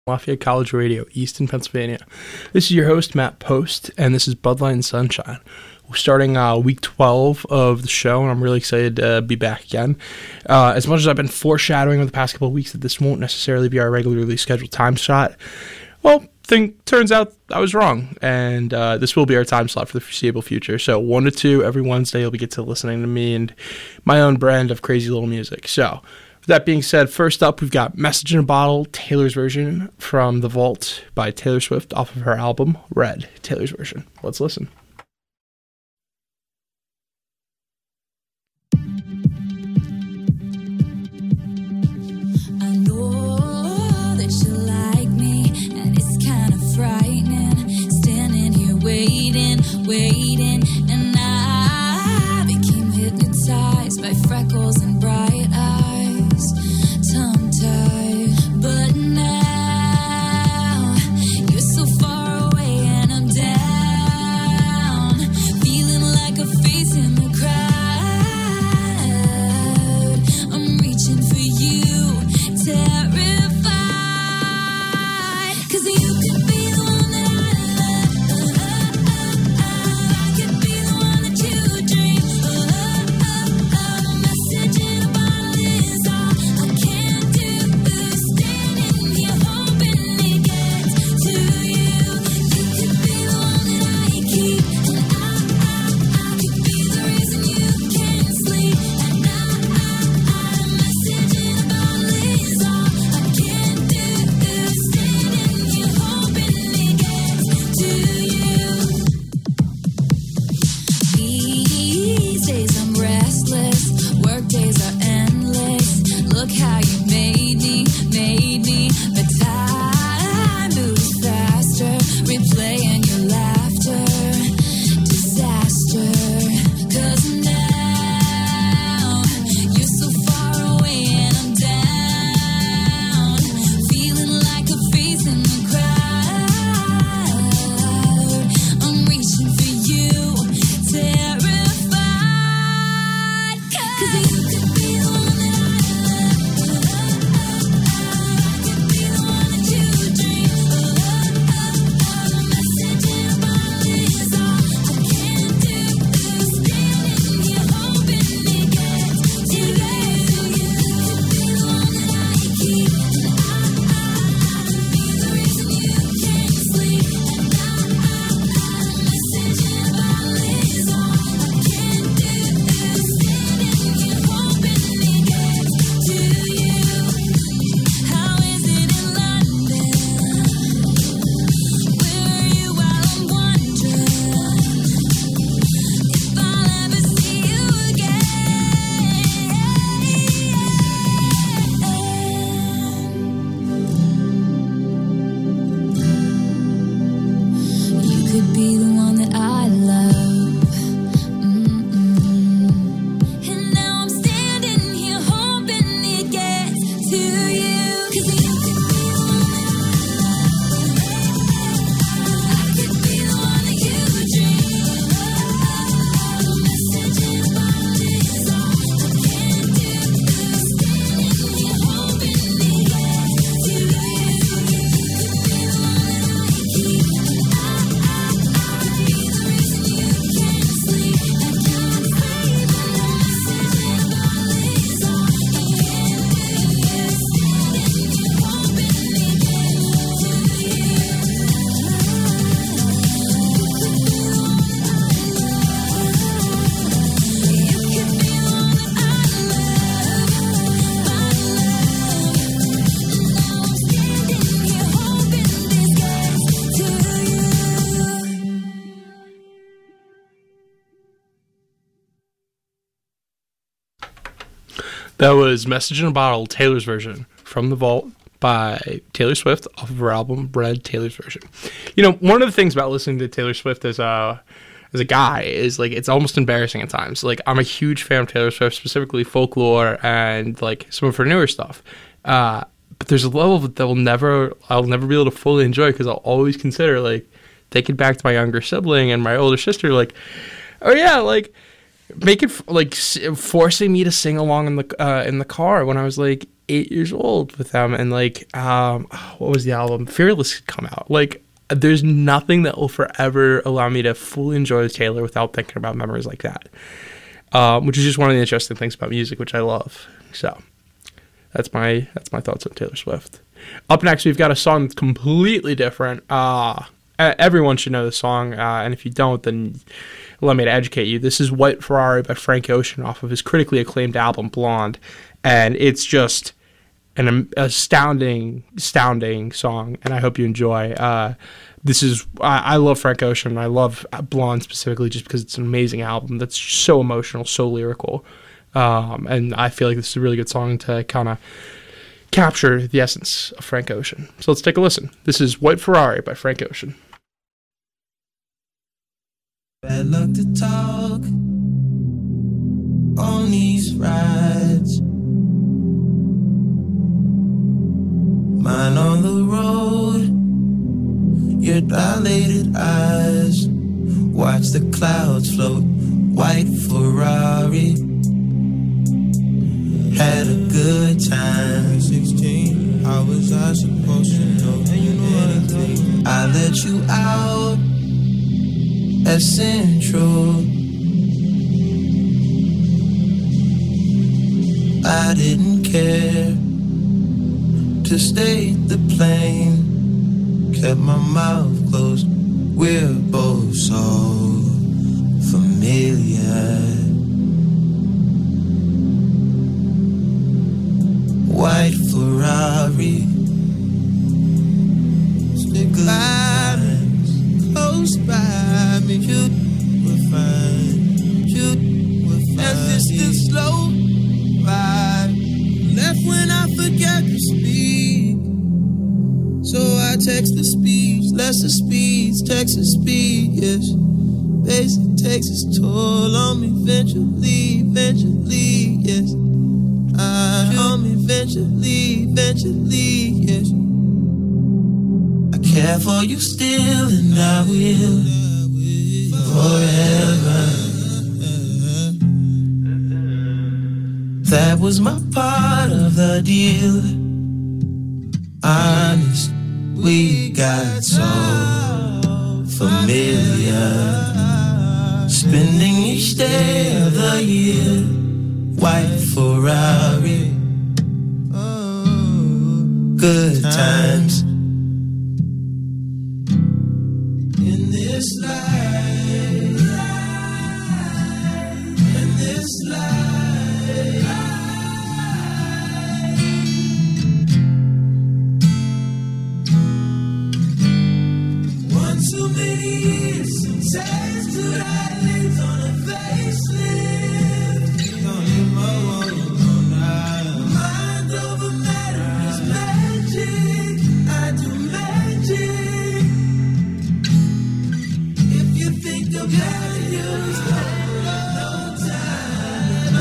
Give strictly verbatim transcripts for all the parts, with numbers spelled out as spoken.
Lafayette College Radio, Easton, Pennsylvania. This is your host, Matt Post, and this is Bloodline Sunshine. We're starting uh, week twelve of the show, and I'm really excited to be back again. Uh, as much as I've been foreshadowing over the past couple of weeks that this won't necessarily be our regularly scheduled time slot, well, thing turns out I was wrong, and uh, this will be our time slot for the foreseeable future. So one to two every Wednesday, you'll be get to listening to me and my own brand of crazy little music. So with that being said, first up, we've got Message in a Bottle, Taylor's version from The Vault by Taylor Swift off of her album, Red, Taylor's version. Let's listen. I know that you like me, and it's kind of frightening, standing here waiting, waiting, and I became hypnotized by freckles and bright eyes, tongue-tied, but now you're so far away and I'm down, feeling like a face in the crowd. I'm reaching for you, terrified, 'cause you could be the one that I love, I could be the one that you dream, a message in a bottle is all I can do, standing here hoping it gets to you. You could be the one that I keep, and I, I, I could be the reason you can't sleep at night. A message in a bottle is all I can do, standing here hoping it gets to you. These days I'm restless, work days are endless. Look how you made me, made me. But time moves faster, replaying your laughter. Disaster, 'cause now you're so far away and I'm down, feeling like a face in the crowd. I'm reaching for you, terrified, 'cause you could be the one that I love, I could be the one that you dream, a message in a bottle is all I can do, standing here hoping it gets to you. You could be the one that I keep, and I, I, I could be the reason you can't sleep at night. A message in a bottle is all I can do, standing here hoping it gets to you. How is it in London? Where are you while I'm wondering if I'll ever see you again? You could be the one that I love. Mm-mm. And now I'm standing here hoping it gets to you. 'Cause you could be the one that I love, I could be the one that you dream, a message in a bottle is all I can do, standing here hoping it gets to you. You could be the one that I keep, and I, I, I could be the reason you can't sleep at night. A message in a bottle is all I can do, standing here hoping it gets to you. That was Message in a Bottle, Taylor's version from The Vault by Taylor Swift off of her album, Red, Taylor's version. You know, one of the things about listening to Taylor Swift as a, as a guy is, like, it's almost embarrassing at times. Like, I'm a huge fan of Taylor Swift, specifically Folklore and, like, some of her newer stuff. Uh, but there's a level that will never, I'll never be able to fully enjoy because I'll always consider, like, thinking back to my younger sibling and my older sister, like, oh, yeah, like, make it like forcing me to sing along in the uh, in the car when I was like eight years old with them, and like, um, what was the album? Fearless had come out. Like, there's nothing that will forever allow me to fully enjoy Taylor without thinking about memories like that. Um, which is just one of the interesting things about music, which I love. So that's my that's my thoughts on Taylor Swift. Up next, we've got a song that's completely different. Uh, everyone should know the song, uh, and if you don't, then allow me to educate you. This is White Ferrari by Frank Ocean off of his critically acclaimed album Blonde, and it's just an astounding, astounding song, and I hope you enjoy. Uh, this is I, I love Frank Ocean. I love Blonde specifically just because it's an amazing album that's so emotional, so lyrical, um, and I feel like this is a really good song to kind of capture the essence of Frank Ocean. So let's take a listen. This is White Ferrari by Frank Ocean. Bad luck to talk on these rides. Mine on the road, your dilated eyes. Watch the clouds float, white Ferrari. Had a good time. sixteen, how was I supposed to know anything? I let you out at Central. I didn't care to stay the plane. Kept my mouth closed. We're both so familiar. White Ferrari, stick lines close by me. You were fine, you were fine. As it's the slow ride, left when I forget to speak. So I text the speech, lesser speeds, text the speed, yes. Basic takes its toll on me eventually, eventually, yes. I on me eventually, eventually, yes. I care for you still, and I will forever. That was my part of the deal. Honest, we got so familiar. Spending each day of the year. White Ferrari, oh, good times. In this life, in this life, one too many years since I stood eyelids on a facelift. Mind over matter is magic. I do magic. If you think about it, you'll spend no time.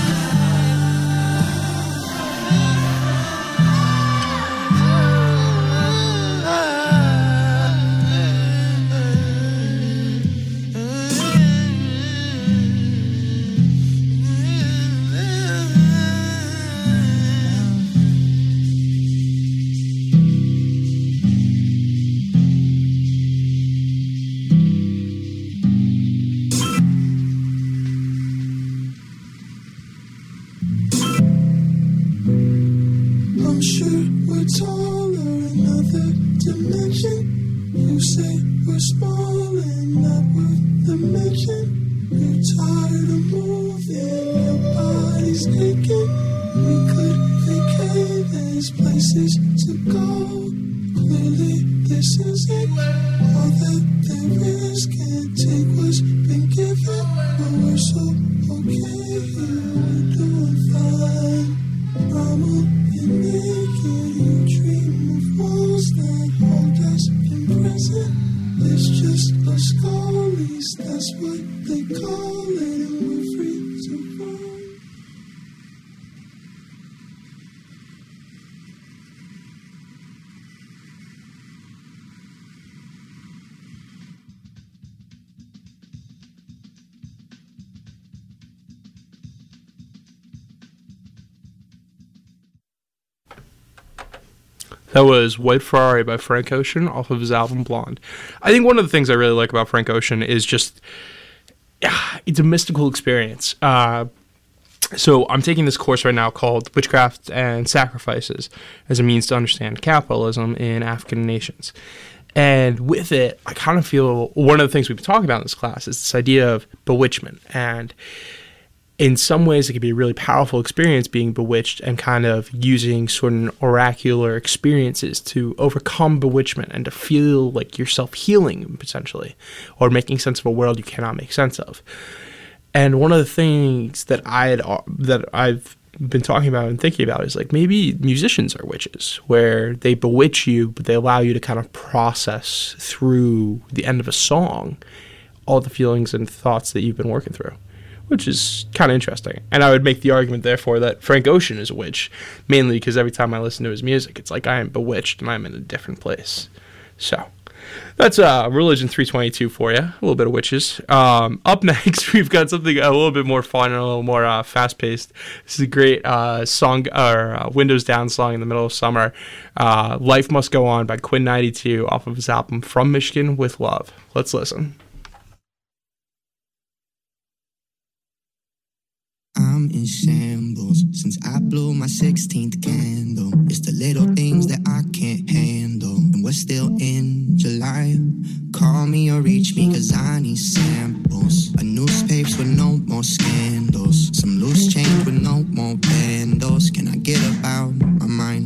I'm sure we're taller, another dimension. You say we're small and not worth the mention. You're tired of moving, your body's aching. We could vacate, there's places to go. Clearly this isn't all that there is. Can't take what's been given, but we're so okay here, we're doing fine. I'm all naked, you dream of walls that hold us in prison. It's just a scullies, that's what they call it, and we're free to roam. That was White Ferrari by Frank Ocean off of his album Blonde. I think one of the things I really like about Frank Ocean is just, yeah, it's a mystical experience. Uh, so I'm taking this course right now called Witchcraft and Sacrifices as a means to understand capitalism in African nations. And with it, I kind of feel one of the things we've been talking about in this class is this idea of bewitchment. And in some ways, it can be a really powerful experience being bewitched and kind of using certain oracular experiences to overcome bewitchment and to feel like yourself healing, potentially, or making sense of a world you cannot make sense of. And one of the things that I had that I've been talking about and thinking about is like maybe musicians are witches, where they bewitch you, but they allow you to kind of process through the end of a song all the feelings and thoughts that you've been working through, which is kind of interesting. And I would make the argument, therefore, that Frank Ocean is a witch, mainly because every time I listen to his music, it's like I am bewitched and I'm in a different place. So that's uh, Religion three twenty-two for you, a little bit of witches. Um, up next, we've got something a little bit more fun and a little more uh, fast-paced. This is a great uh, song, or uh, Windows Down song in the middle of summer. Uh, Life Must Go On by Quinn ninety-two off of his album From Michigan with Love. Let's listen. I'm in shambles since I blew my sixteenth candle. It's the little things that I can't handle, and we're still in July. Call me or reach me, cause I need samples. A newspapers with no more scandals, some loose change with no more vandals. Can I get up out my mind?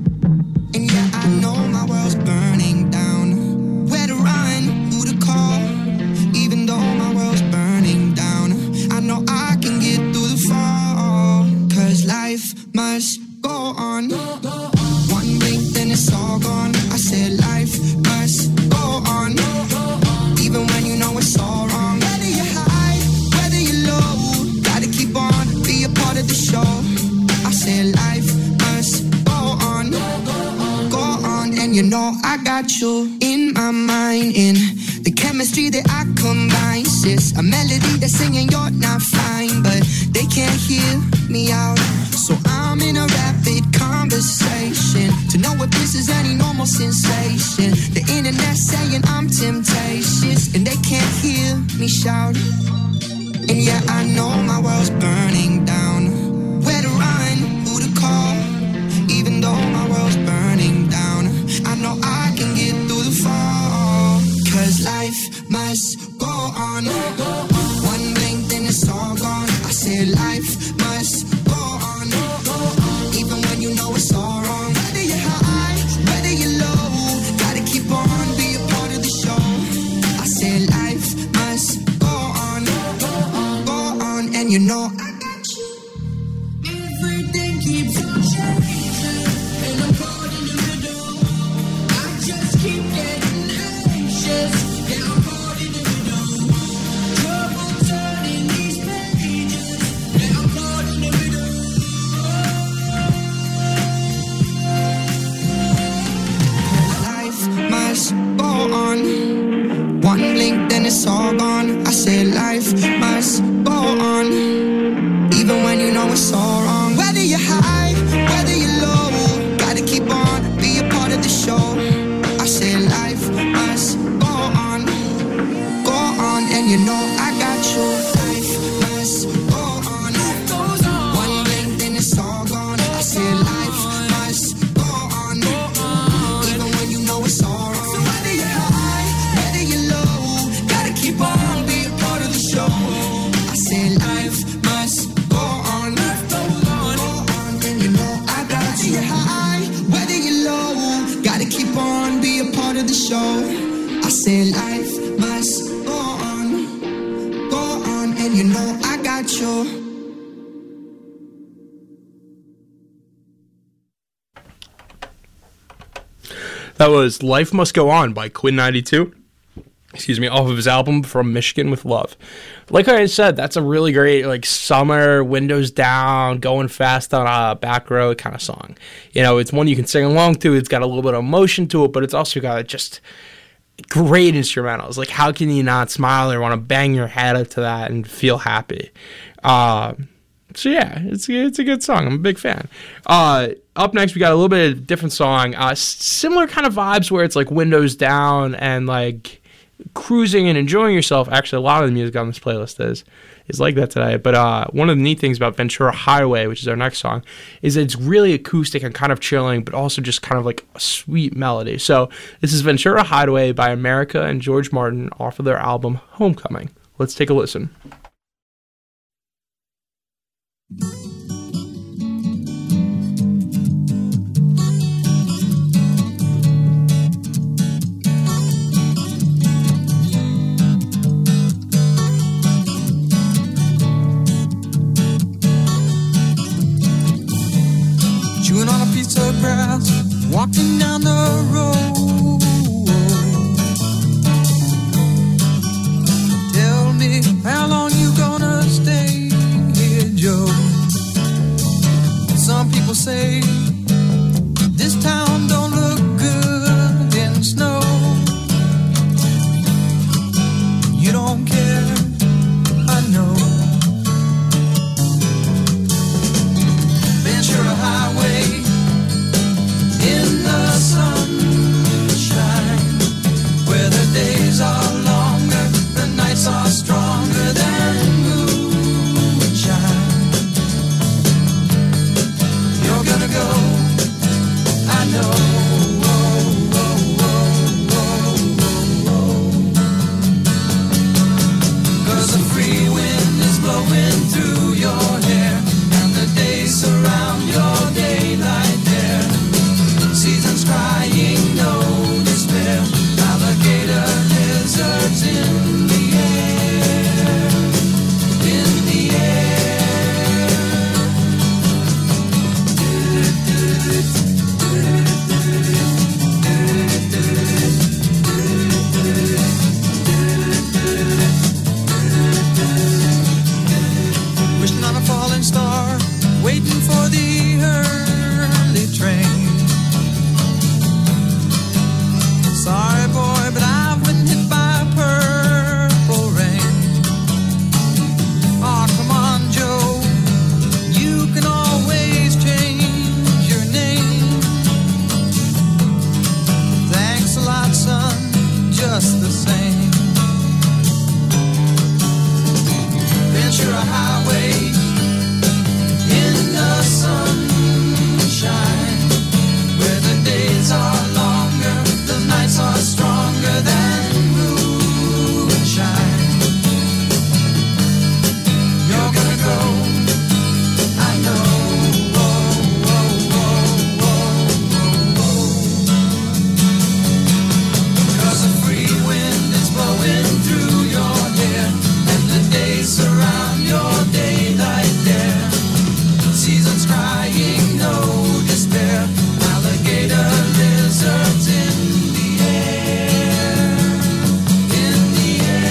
And yeah, I know my world's burning down. Where to run, who to call? Even though my world's burning down, I know I can get through the fall. Cause life must go on. One blink, then it's all gone. I said life must go on. Even when you know it's all wrong. Whether you're high, whether you're low, gotta keep on, be a part of the show. I said life must go on. Go on, and you know I got you in my mind. In the chemistry that I combine, sis, a melody that's singing you're not fine, but they can't hear me out. So I'm in a rapid conversation to know if this is any normal sensation. The internet saying I'm temptations, and they can't hear me shout. And yeah, I know my world's burning down. Where to run, who to call? Even though my world's burning down, I know I can get through the fall. Cause life must go on. One blink, then it's all gone. I said life must go on. Even when you know it's all wrong. Whether you're high, whether you're low, gotta keep on, be a part of the show. I said life must go on. Go on, and you know I got you. Everything keeps on changing, and I'm caught in the middle. I just keep getting anxious. Yeah, I'm caught in the middle. Trouble turning these pages. Yeah, I'm caught in the middle. Life must go on. One blink, then it's all gone. I said life must go on. Even when you know it's all wrong. Whether you're high, whether you're low, gotta keep on, be a part of the show. I said life must go on. Go on, and you know I got you. Life must go on. One blink, then it's all gone. I said life must go on. Even when you know it's all wrong. So whether you're high, whether you're low, gotta keep on, be a part of the show. I said life must go on. Go on, and you know I got you. Whether you're high, whether you're low, gotta keep on, be a part of the show. I said life must go on. Go on, and you know I got you. That was Life Must Go On by Quinn ninety-two. Excuse me, off of his album From Michigan with Love. Like I said, that's a really great, like, summer, windows down, going fast on a back road kind of song. You know, it's one you can sing along to. It's got a little bit of emotion to it, but it's also got just great instrumentals. Like, how can you not smile or want to bang your head up to that and feel happy? Uh, So yeah, it's it's a good song. I'm a big fan. Uh, up next, we got a little bit of different song. Uh, s- similar kind of vibes where it's like windows down and like cruising and enjoying yourself. Actually, a lot of the music on this playlist is is like that today. But uh, one of the neat things about Ventura Highway, which is our next song, is that it's really acoustic and kind of chilling, but also just kind of like a sweet melody. So this is Ventura Highway by America and George Martin off of their album Homecoming. Let's take a listen. Chewing on a piece of grass, walking down the road. Tell me, how long you gonna stay here, Joe? Some people say this town don't look good in snow. You don't care, I know. Ventura Highway in the sunshine, where the days are longer, the nights are stronger than moonshine. You're gonna go, I know. Oh, oh, oh, oh, oh. 'Cause the free wind is blowing through your hair, and the days surround your daylight there. Seasons crying, no despair. Alligator lizards in the air, in the air. Wishing on a falling star, waiting for the early train. Sorry, boy, but I've been hit by purple rain. Oh, come on, Joe, you can always change your name. Thanks a lot, son, just the same. Ventura Highway in the sunshine, where the days are longer, the nights are stronger than moonshine. You're gonna go, I know. Oh, oh, oh, oh, oh, oh. 'Cause the free wind is blowing through your hair, and the days surround your daylight there. Seasons crying, no despair. Alligator lizards in the air, in the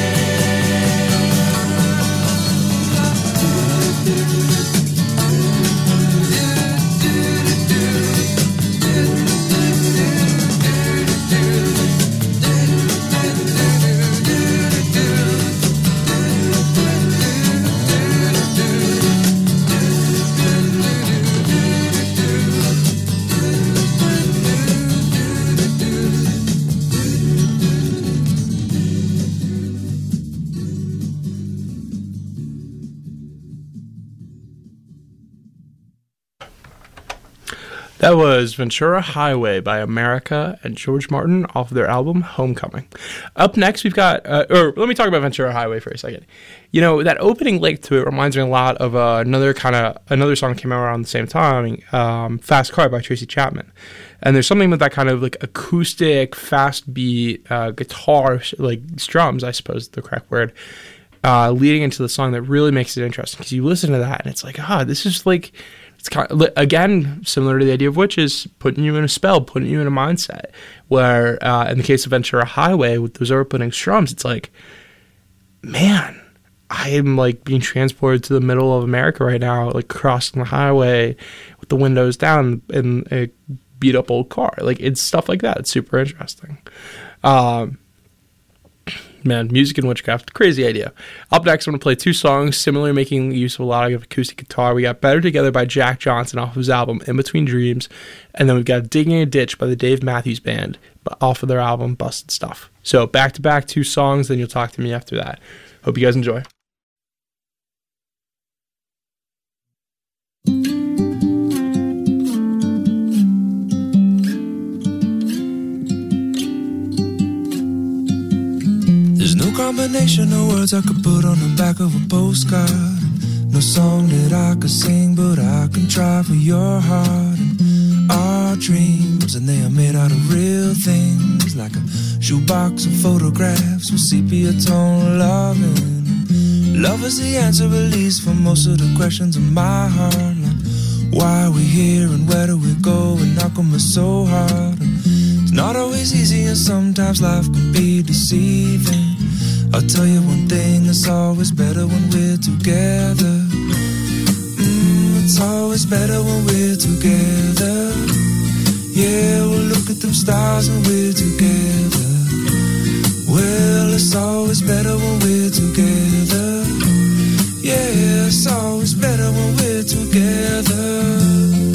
That was Ventura Highway by America and George Martin off of their album Homecoming. Up next, we've got, uh, or let me talk about Ventura Highway for a second. You know, that opening lick to it reminds me a lot of uh, another kind of, another song that came out around the same time, um, Fast Car by Tracy Chapman. And there's something with that kind of like acoustic, fast beat, uh, guitar, like strums, I suppose is the correct word, uh, leading into the song that really makes it interesting. Because you listen to that and it's like, ah, this is like, it's kind of, again, similar to the idea of Witches, putting you in a spell, putting you in a mindset. Where, uh, in the case of Ventura Highway, with those opening strums, it's like, man, I am like being transported to the middle of America right now, like crossing the highway with the windows down in a beat up old car. Like, it's stuff like that. It's super interesting. Um, Man, music and witchcraft, crazy idea. Up next, I'm going to play two songs, similarly making use of a lot of acoustic guitar. We got Better Together by Jack Johnson off of his album In Between Dreams, and then we've got Digging a Ditch by the Dave Matthews Band off of their album Busted Stuff. So back-to-back two songs, then you'll talk to me after that. Hope you guys enjoy. There's no combination of words I could put on the back of a postcard. No song that I could sing, but I can try for your heart. And our dreams, and they are made out of real things, like a shoebox of photographs with sepia tone loving. Love is the answer, at least, for most of the questions in my heart. Like, why are we here and where do we go? And how come it's so hard? And it's not always easy, and sometimes life can be deceiving. I'll tell you one thing, it's always better when we're together. Mm, it's always better when we're together. Yeah, we'll look at them stars when we're together. Well, it's always better when we're together. Yeah, it's always better when we're together.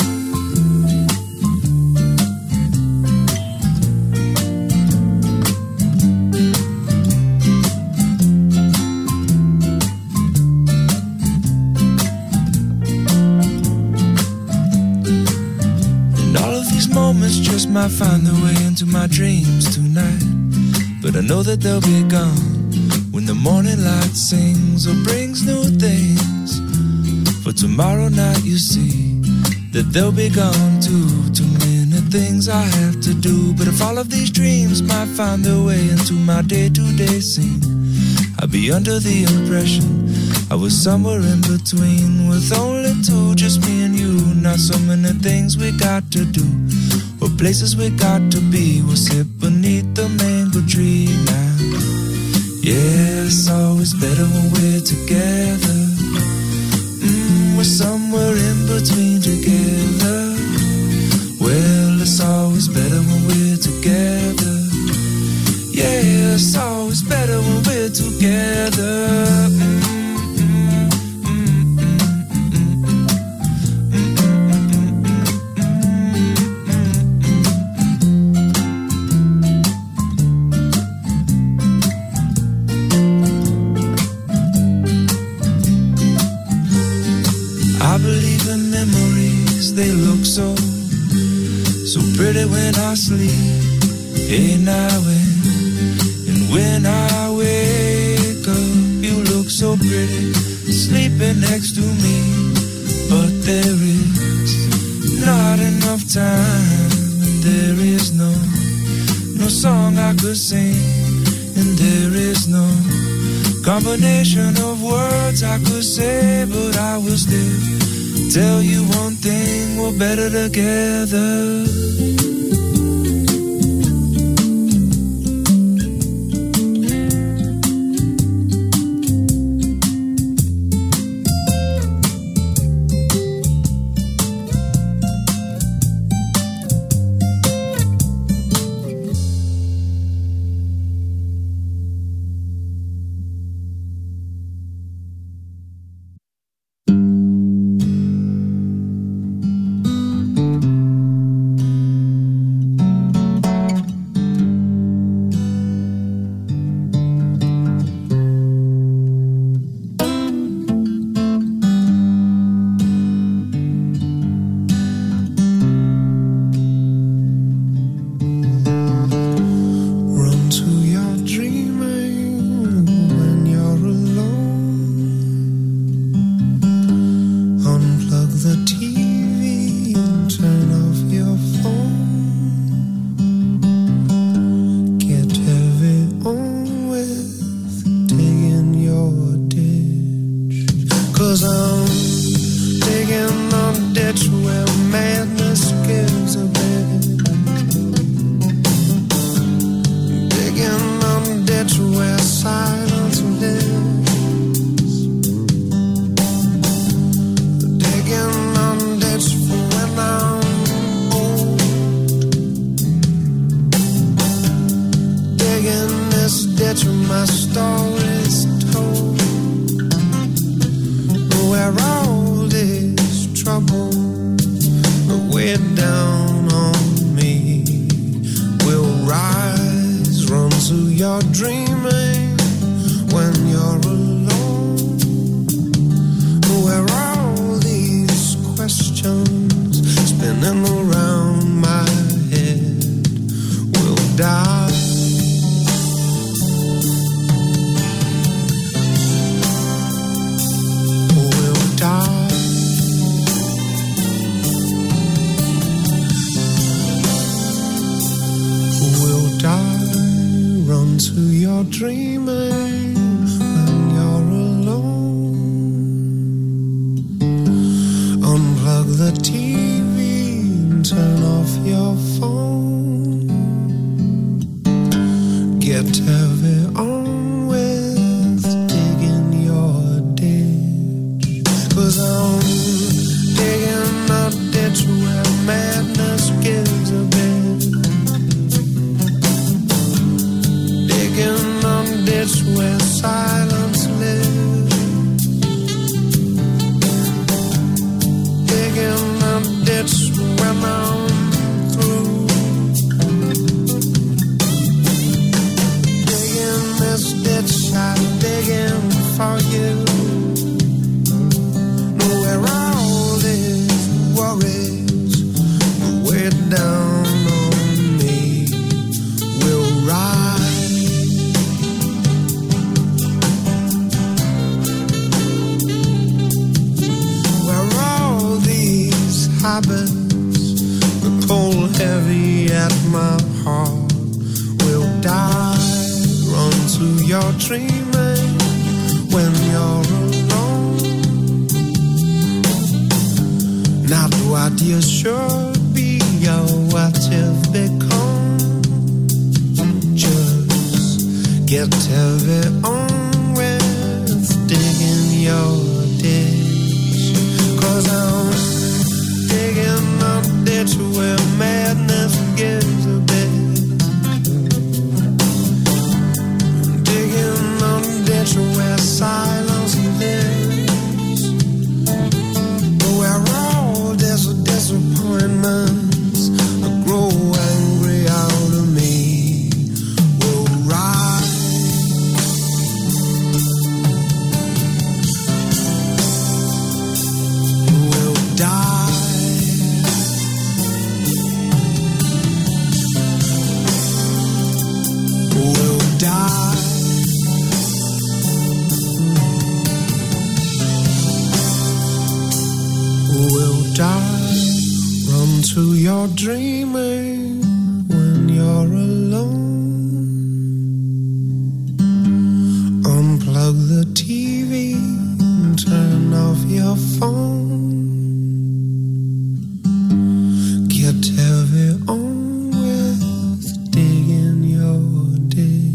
Moments just might find their way into my dreams tonight, but I know that they'll be gone when the morning light sings or brings new things. For tomorrow night you see that they'll be gone too. Too many things I have to do, but if all of these dreams might find their way into my day-to-day scene, I'd be under the impression I was somewhere in between, with only two, just me and you. Not so many things we got to do, or places we got to be. We'll sit beneath the mango tree now. Yeah, it's always better when we're together. Mm, we're somewhere in between together. Well, it's always better when we're together. Yeah, it's always better when we're together. Mm. I believe in memories, they look so, so pretty when I sleep. Hey now and, and when I wake up, you look so pretty, sleeping next to me. But there is not enough time, and there is no, no song I could sing, and there is no combination of words I could say, but I will still tell you one thing, we're better together. This day ditch where my story's told, where all this trouble weighed down on me will rise, run to your dreaming when you're alone, where all these questions spinning around my head will die. Will die. Will die. Run to your dreaming when you're alone. Unplug the T V and turn off your phone. Get heavy on with digging your ditch, 'cause I'm digging a ditch where madness gives a bit, digging a ditch where silence lives, digging a ditch when I'm through, digging this ditch I'm digging for you, where all these worries weigh down on me will rise, where all these habits that pull heavy at my heart will die. Run to your dreaming when you're alone, not what you should be or what you've become. Just get heavy on with digging your ditch, 'cause I'm digging a ditch where madness gives a bit, digging a ditch where silence lives, where all these disappointments that grow angry out of me will rise, will die, will die. Will die. Run to your dreaming when you're alone. Unplug the T V and turn off your phone. Get heavy on with digging your ditch.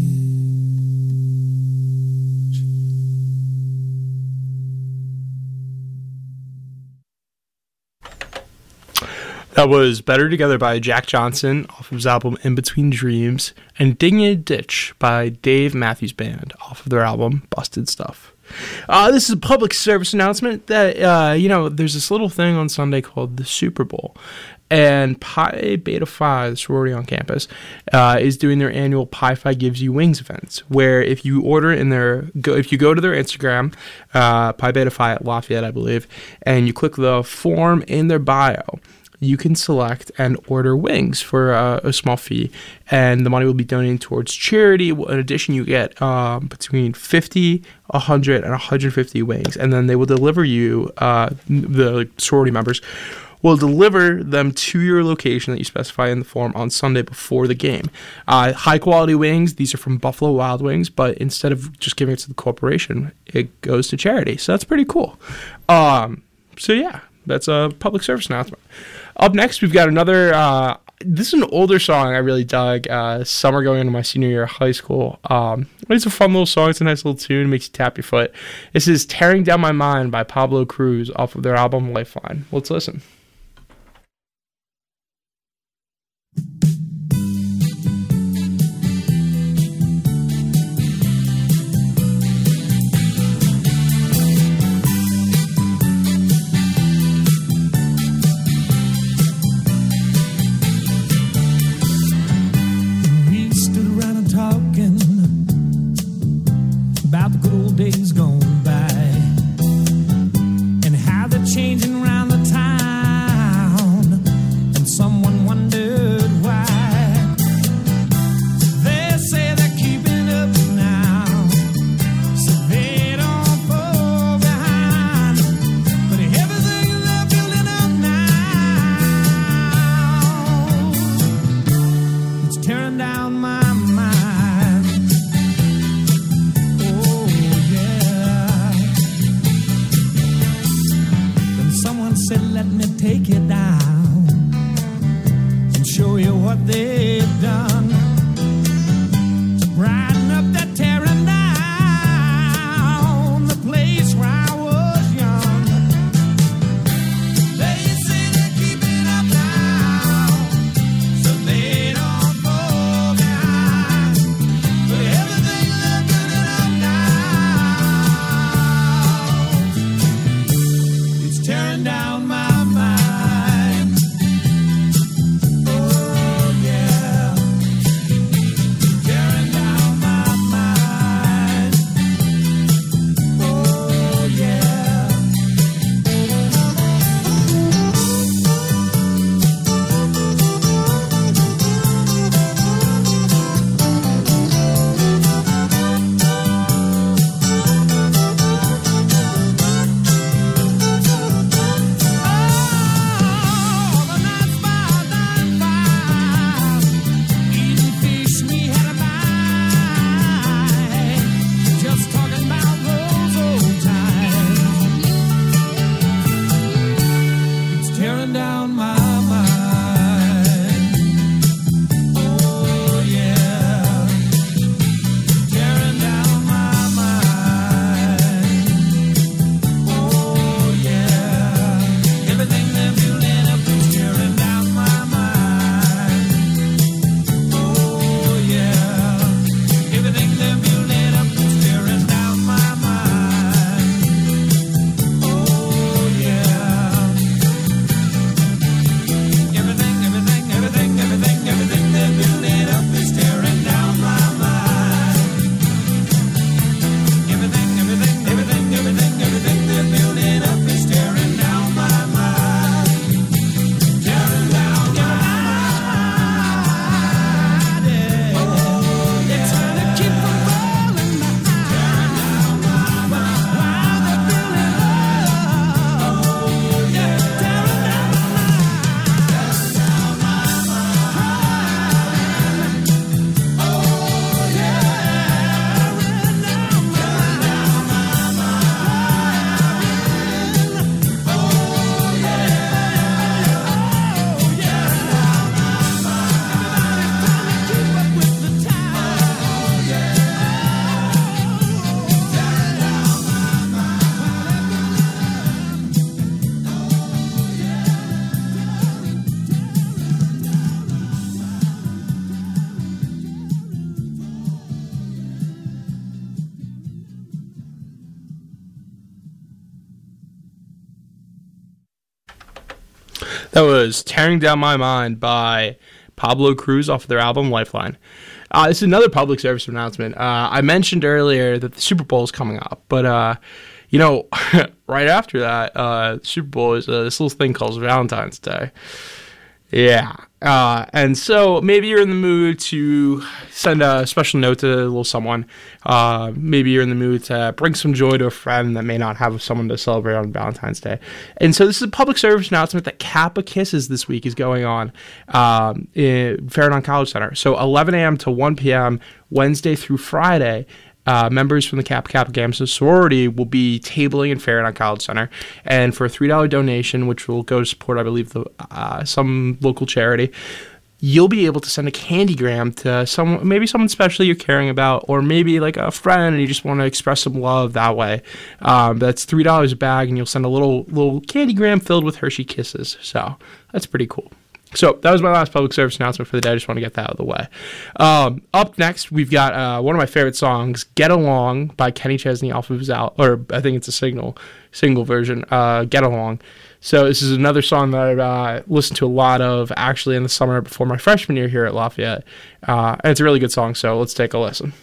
That was Better Together by Jack Johnson off of his album In Between Dreams, and Digging a Ditch by Dave Matthews Band off of their album Busted Stuff. Uh, this is a public service announcement that, uh, you know, there's this little thing on Sunday called the Super Bowl. And Pi Beta Phi, the sorority on campus, uh, is doing their annual Pi Phi Gives You Wings events, where if you order in their, go, if you go to their Instagram, uh, Pi Beta Phi at Lafayette, I believe, and you click the form in their bio, you can select and order wings for uh, a small fee, and the money will be donated towards charity. In addition, you get um, between fifty, one hundred, and one hundred fifty wings, and then they will deliver you, uh, the sorority members will deliver them to your location that you specify in the form on Sunday before the game. Uh, high quality wings, these are from Buffalo Wild Wings, but instead of just giving it to the corporation, it goes to charity. So that's pretty cool. Um, so yeah, that's a public service announcement. Up next, we've got another, uh, this is an older song I really dug, uh, summer going into my senior year of high school. Um, it's a fun little song, it's a nice little tune, makes you tap your foot. This is Tearing Down My Mind by Pablo Cruz off of their album Lifeline. Let's listen. That was Tearing Down My Mind by Pablo Cruz off of their album Lifeline. Uh, this is another public service announcement. Uh, I mentioned earlier that the Super Bowl is coming up, but, uh, you know, right after that, uh, the Super Bowl is uh, this little thing called Valentine's Day. Yeah. Uh, and so maybe you're in the mood to send a special note to a little someone. Uh, maybe you're in the mood to bring some joy to a friend that may not have someone to celebrate on Valentine's Day. And so this is a public service announcement that Kappa Kisses this week is going on um, in Farragon College Center. So eleven a.m. to one p.m. Wednesday through Friday. Uh, members from the Kappa Kappa Gamma sorority will be tabling in Farragon College Center, and for a three dollars donation, which will go to support, I believe, the uh, some local charity, you'll be able to send a candygram to someone, maybe someone special you're caring about, or maybe like a friend and you just want to express some love that way. Um, that's three dollars a bag, and you'll send a little little candygram filled with Hershey Kisses. So that's pretty cool. So that was my last public service announcement for the day. I just want to get that out of the way. Um, up next, we've got uh, one of my favorite songs, "Get Along" by Kenny Chesney off of his album, or I think it's a single, single version, uh, "Get Along." So this is another song that I've uh, listened to a lot of, actually, in the summer before my freshman year here at Lafayette. Uh, and it's a really good song, so let's take a listen.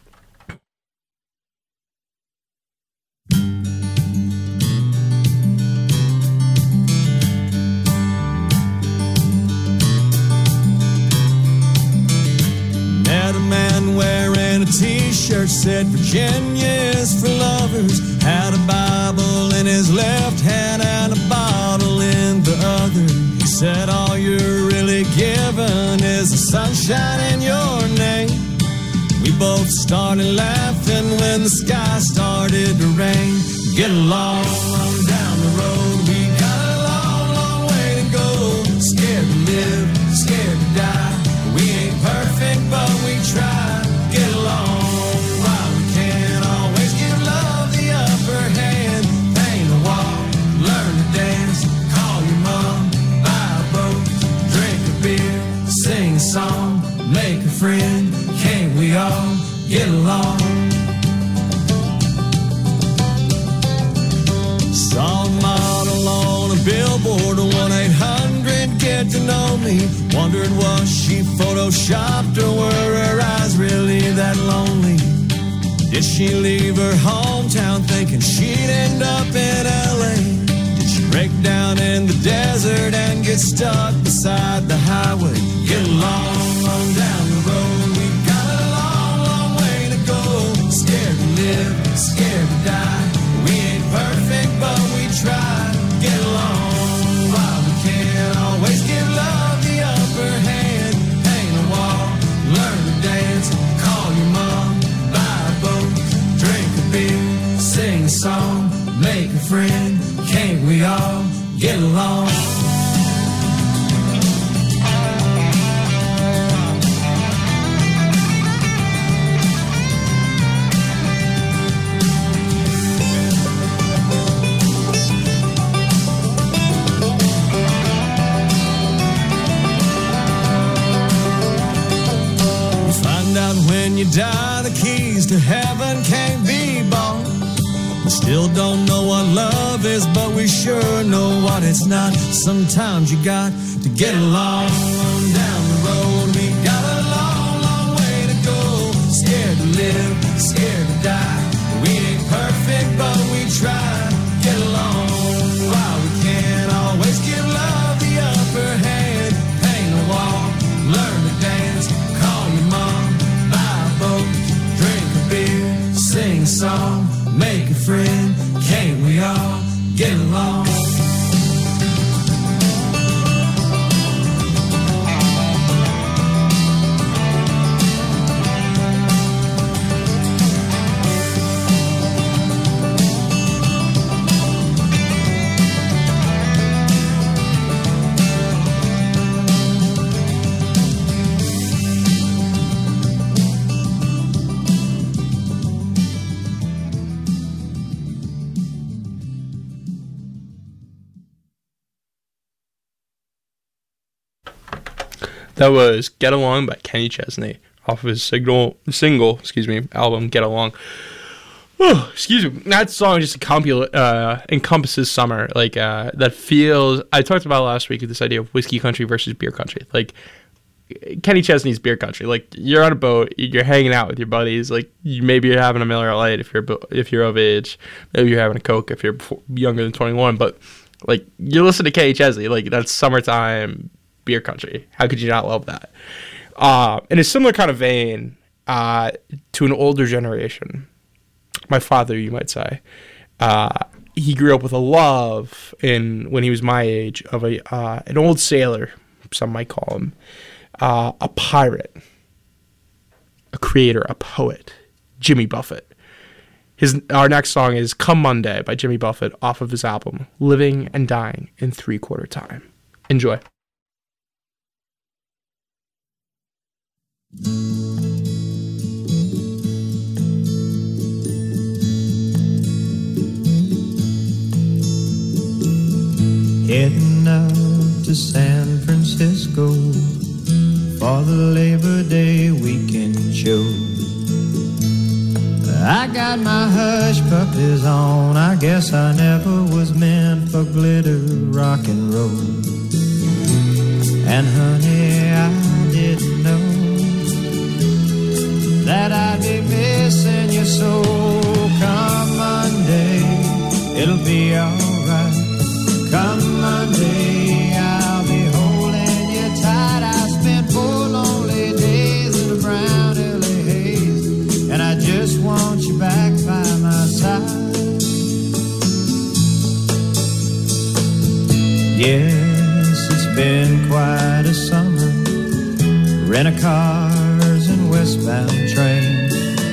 Met a man wearing a t-shirt, said Virginia is for lovers. Had a Bible in his left hand and a bottle in the other. He said all you're really given is the sunshine in your name. We both started laughing when the sky started to rain. Get along down the road, we got a long, long way to go. Scared to live, scared to die. We ain't perfect, but we try. Get along while we can. Always give love the upper hand. Paint a wall, learn to dance. Call your mom, buy a boat, drink a beer, sing a song, make a friend. Can't we all get along? Saw a model on a billboard, one eight hundred get to know me. Wondered was she photoshopped or were her eyes really that lonely? Did she leave her hometown thinking she'd end up in L A? Did she break down in the desert and get stuck beside the highway? Get along on down the road, we got a long, long way to go. Scared to live, scared to die. We ain't perfect, but we try. Get along while we can. Always give love the upper hand. Paint a wall, learn to dance. Call your mom, buy a boat, drink a beer, sing a song, make a friend. Can't we all get along? When you die, the keys to heaven can't be bought. We still don't know what love is, but we sure know what it's not. Sometimes you got to get along down the road. We got a long, long way to go. Scared to live, scared to die. We ain't perfect, but we try. Get along while we can. Always give love the upper hand. Paint a wall, learn to dance. Call your mom, drink a beer, sing a song, make a friend. Can't we all get along? That was "Get Along" by Kenny Chesney off of his signal, single, excuse me, album "Get Along." Oh, excuse me. That song just encompul- uh, encompasses summer. Like, uh, that feels... I talked about last week this idea of whiskey country versus beer country. Like, Kenny Chesney's beer country. Like, you're on a boat, you're hanging out with your buddies. Like, you, maybe you're having a Miller Lite if you're bo- if you're of age. Maybe you're having a Coke if you're before, younger than twenty-one. But, like, you listen to Kenny Chesney. Like, that's summertime beer country. How could you not love that? Uh, in a similar kind of vein uh, to an older generation, my father, you might say, uh, he grew up with a love in when he was my age of a uh, an old sailor, some might call him, uh, a pirate, a creator, a poet, Jimmy Buffett. His our next song is "Come Monday" by Jimmy Buffett off of his album "Living and Dying in Three Quarter Time." Enjoy. Heading out to San Francisco for the Labor Day weekend show. I got my hush puppies on. I guess I never was meant for glitter rock and roll. And honey, I didn't know that I'd be missing you so. Come Monday, it'll be alright. Come Monday, I'll be holding you tight. I spent four lonely days in a brown L A haze, and I just want you back by my side. Yes, it's been quite a summer, rent-a-cars and westbound trains,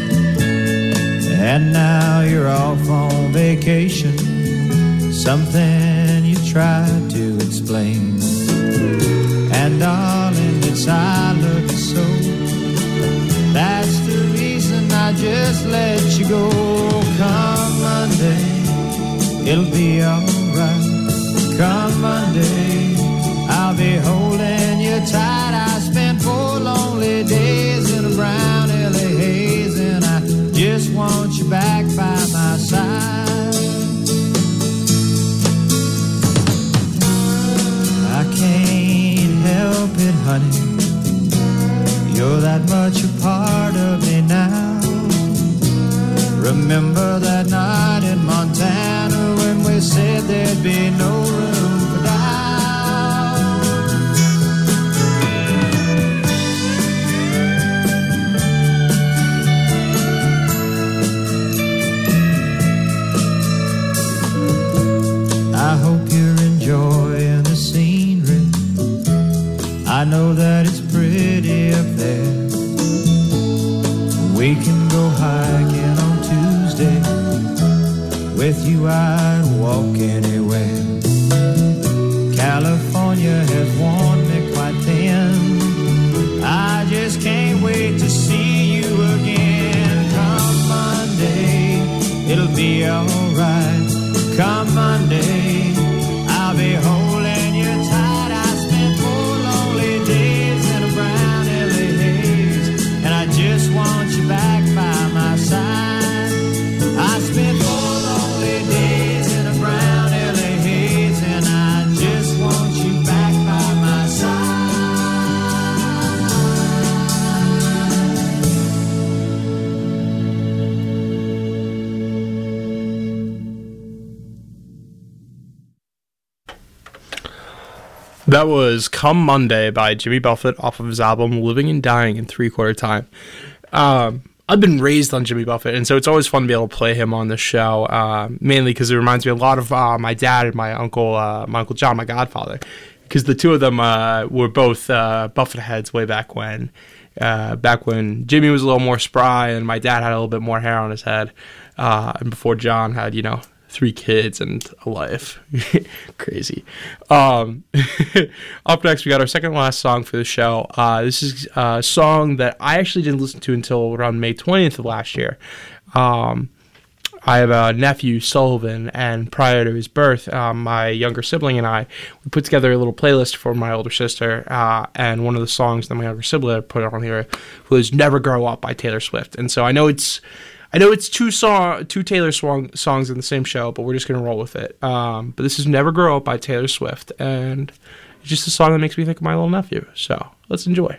and now you're off on vacation, something you tried to explain. And darling, it's I love you so, that's the reason I just let you go. Come Monday, it'll be alright. Come Monday, I'll be holding you tight. I spent four lonely days in a brown L A haze, and I just want you back by my side. I can't help it, honey, you're that much a part of me now. Remember that night in Montana when we said there'd be no room for doubt. I hope you're enjoying the scenery. I know that it's pretty up there. We can go hiking on Tuesday. With you I'd walk anywhere. California has worn me quite thin. I just can't wait to see you again. Come Monday, it'll be alright. Come Monday, I'll be holding you tight. I spent four lonely days in a brown L A haze, and I just want you back by my side. I spent four lonely days in a brown L A haze, and I just want you back by my side. That was "Come Monday" by Jimmy Buffett off of his album "Living and Dying in Three Quarter Time." Um, I've been raised on Jimmy Buffett, and so it's always fun to be able to play him on the show, uh, mainly because it reminds me a lot of uh, my dad and my uncle, uh, my uncle John, my godfather, because the two of them uh, were both uh, Buffett heads way back when. Uh, back when Jimmy was a little more spry and my dad had a little bit more hair on his head, uh, and before John had, you know, three kids and a life. Crazy. Um, up next, we got our second and last song for the show. Uh, this is a song that I actually didn't listen to until around May twentieth of last year. Um, I have a nephew, Sullivan, and prior to his birth, um, my younger sibling and I, we put together a little playlist for my older sister, uh, and one of the songs that my younger sibling put on here was "Never Grow Up" by Taylor Swift. And so I know it's I know it's two song, two Taylor Swan songs in the same show, but we're just gonna roll with it. Um, but this is "Never Grow Up" by Taylor Swift, and it's just a song that makes me think of my little nephew. So let's enjoy.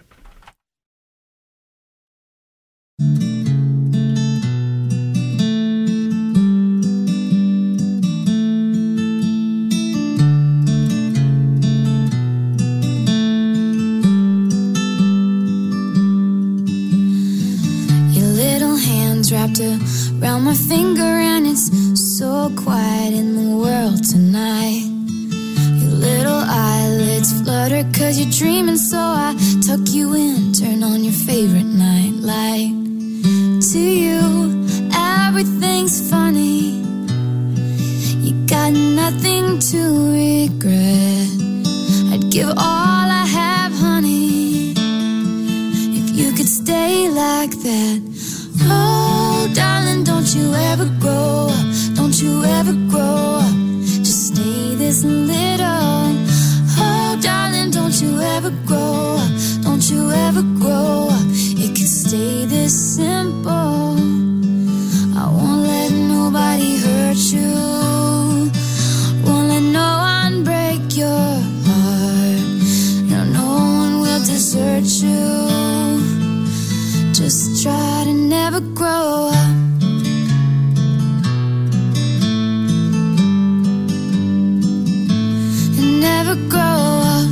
Wrapped around my finger, and it's so quiet in the world tonight. Your little eyelids flutter 'cause you're dreaming, so I tuck you in, turn on your favorite night light. To you, everything's funny. You got nothing to regret. I'd give all I have, honey, if you could stay like that. Oh, darling, don't you ever grow up, don't you ever grow up, just stay this little. Oh, darling, don't you ever grow up, don't you ever grow up, it could stay this simple. I won't let nobody hurt you, won't let no one break your heart, no, no one will desert you. Just try to never grow up. And never grow up.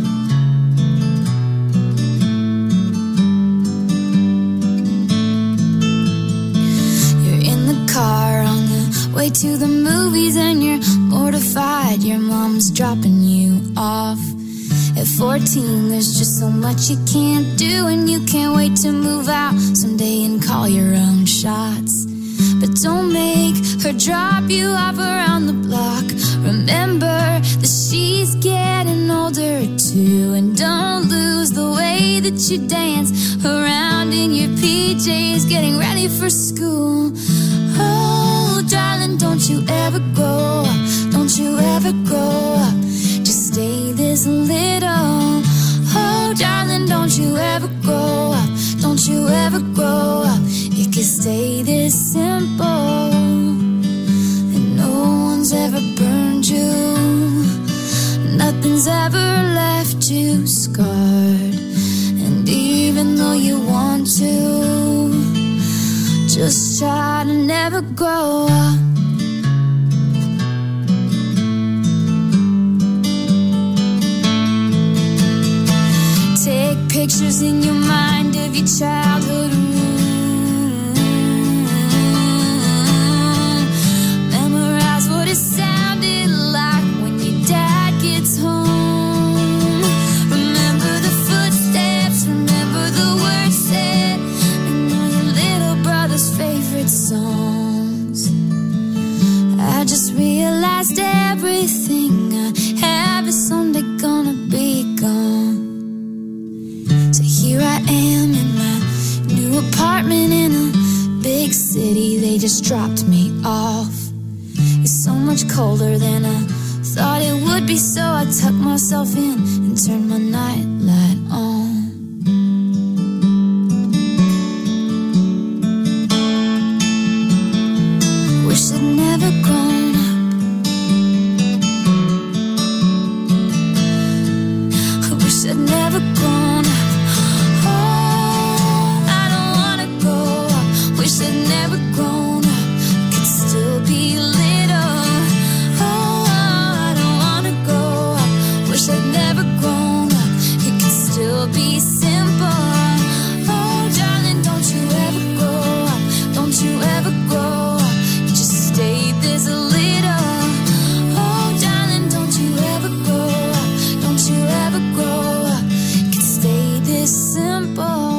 You're in the car on the way to the movies, and you're mortified your mom's dropping you off. At fourteen, there's just so much you can't do, and you can't wait to move out someday and call your own shots. But don't make her drop you off around the block. Remember that she's getting older too, and don't lose the way that you dance around in your P Js, getting ready for school. Oh, darling, don't you ever grow up, don't you ever grow up, just stay this little. Oh, darling, don't you ever grow up, don't you ever grow up, it can stay this simple. And no one's ever burned you, nothing's ever left you scarred. And even though you want to, just try to never grow up. Take pictures in your mind of your childhood room. Memorize what it sounded like when your dad gets home. Remember the footsteps, remember the words said, and all your little brother's favorite songs. I just realized everything I have is someday gonna be gone. So here I am in my new apartment in a big city. They just dropped me off. It's so much colder than I thought it would be, so I tucked myself in and turned my night light on. Wish I'd never grown up. I wish I'd never grown up. Wish I'd never grown up, could still be little. Oh, I don't wanna grow up. Wish I'd never grown up, it could still be simple. Oh, darling, don't you ever grow up, don't you ever grow up, just stay this little. Oh, darling, don't you ever grow up, don't you ever grow up, could stay this simple.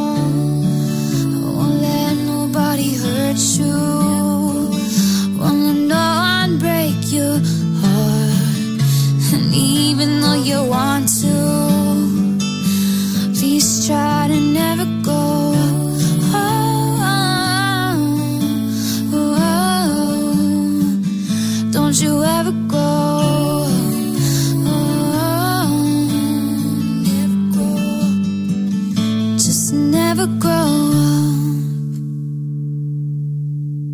You wanna know and break your heart, and even though you want to, please try to never go. Oh, oh, oh, oh. Don't you ever go. Oh, never grow. Just never grow.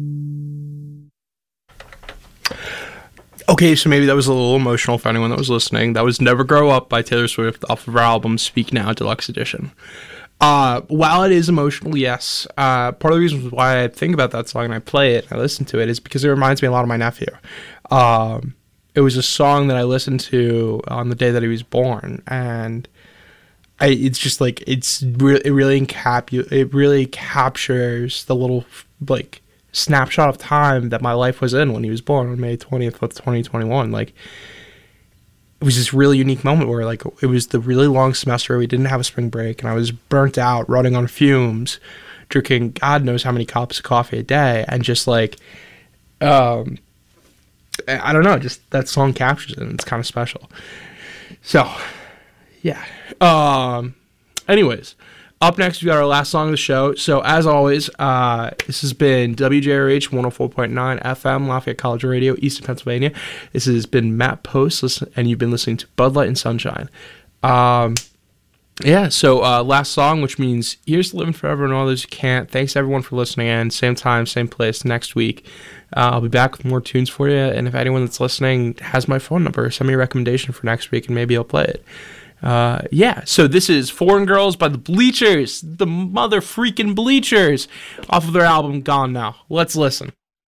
Okay, so maybe that was a little emotional for anyone that was listening. That was Never Grow Up by Taylor Swift off of her album Speak Now Deluxe Edition. Uh, while it is emotional, yes, uh, part of the reasons why I think about that song and I play it and I listen to it is because it reminds me a lot of my nephew. Um, it was a song that I listened to on the day that he was born, and I, it's just like, it's re- it really encapu- it really captures the little, like, snapshot of time that my life was in when he was born on May twentieth of twenty twenty-one. Like, it was this really unique moment where, like, it was the really long semester, we didn't have a spring break, and I was burnt out, running on fumes, drinking God knows how many cups of coffee a day, and just, like, um, I don't know, just that song captures it, and it's kind of special. So, yeah. Um, anyways, up next, we got our last song of the show. So, as always, uh, this has been W J R H one oh four point nine F M, Lafayette College Radio, Eastern Pennsylvania. This has been Matt Post, listen, and you've been listening to Bud Light and Sunshine. Um, yeah, so uh, last song, which means here's to living forever and all those who can't. Thanks, everyone, for listening in. Same time, same place next week. Uh, I'll be back with more tunes for you, and if anyone that's listening has my phone number, send me a recommendation for next week, and maybe I'll play it. Uh, yeah, so this is Foreign Girls by the Bleachers, the mother freaking Bleachers, off of their album Gone Now. Let's listen.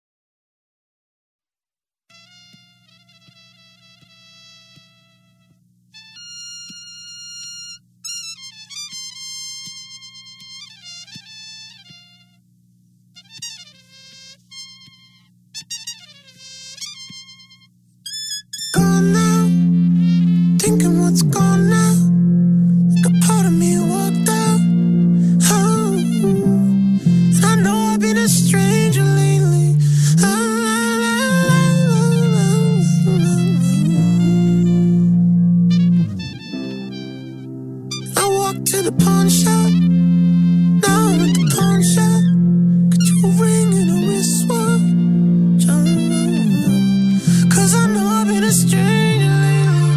Gone now, thinking what's gone now. Like a part of me walked out. Oh, and I know I've been a stranger lately. I walked to the pawn shop. Now I'm at the pawn shop. Could you ring in a wristwatch? Cause I know I've been a stranger lately.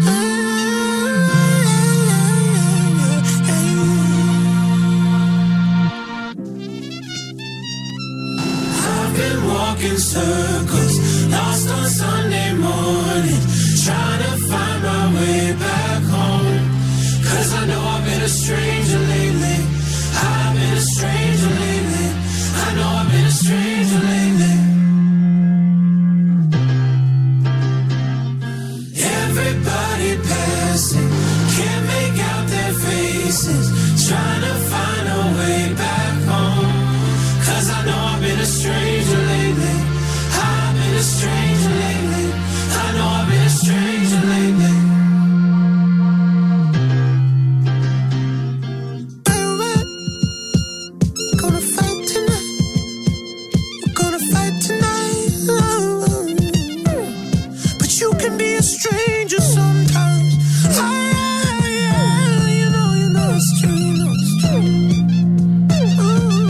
I've been walking circles, lost on Sunday morning, trying to find my way back home. Cause I know I've been a stranger lately. I've been a stranger lately. I know I've been a stranger lately. Everybody passing, can't make out their faces, trying to find a way back home. Cause I know I've been a stranger lately. I've been a stranger lately. I know I've been a stranger lately. Gonna fight tonight. We're gonna fight tonight. But you can be a stranger sometimes. Ah, yeah, you know, you know it's true, you know it's true. Ooh.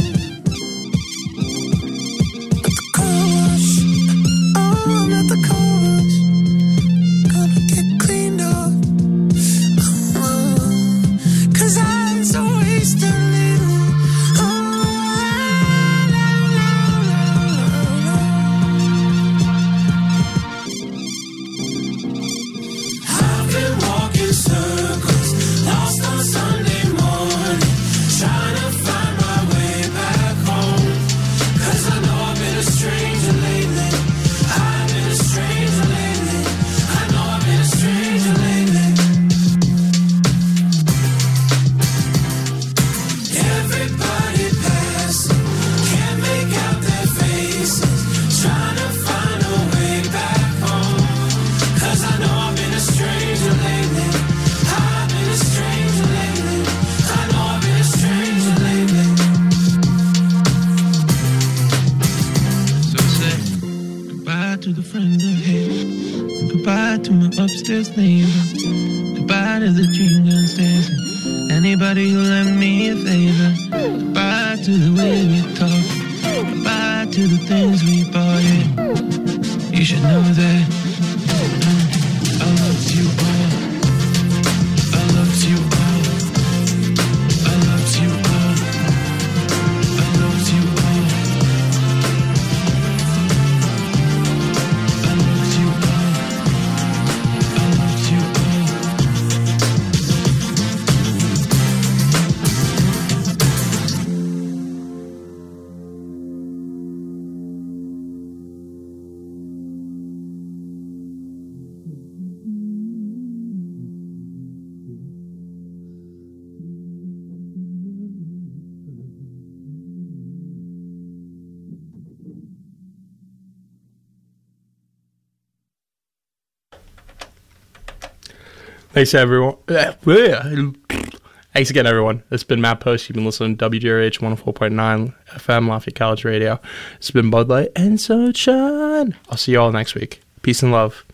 At the car wash, oh, I'm at the car wash. Gonna get cleaned up. Oh, cause I'm so wasted lately. Oh, la, la, la, I've been walking circles, lost on Sunday morning, trying to find my way back home. Cause I know I've been a stranger lately. I've been a stranger lately. I know I've been a stranger lately. Everybody passing, can't make out their faces, trying to find a way back home. Cause I know I've been a stranger lately. I've been a stranger lately. I know I've been a stranger lately. So say goodbye to the friends I hate. Goodbye to my upstairs neighbor. Goodbye to the dream downstairs. Anybody who lent me a favor. Goodbye to the way we talk. Goodbye to the things we bought. Yeah. You should know that I loved you all. I loved you all. I loved you all. I loved you all. I loved you all. Thanks, everyone. Thanks again, everyone. It's been Matt Post. You've been listening to W J R H one oh four point nine F M, Lafayette College Radio. It's been Bud Light and Sunshine. I'll see you all next week. Peace and love.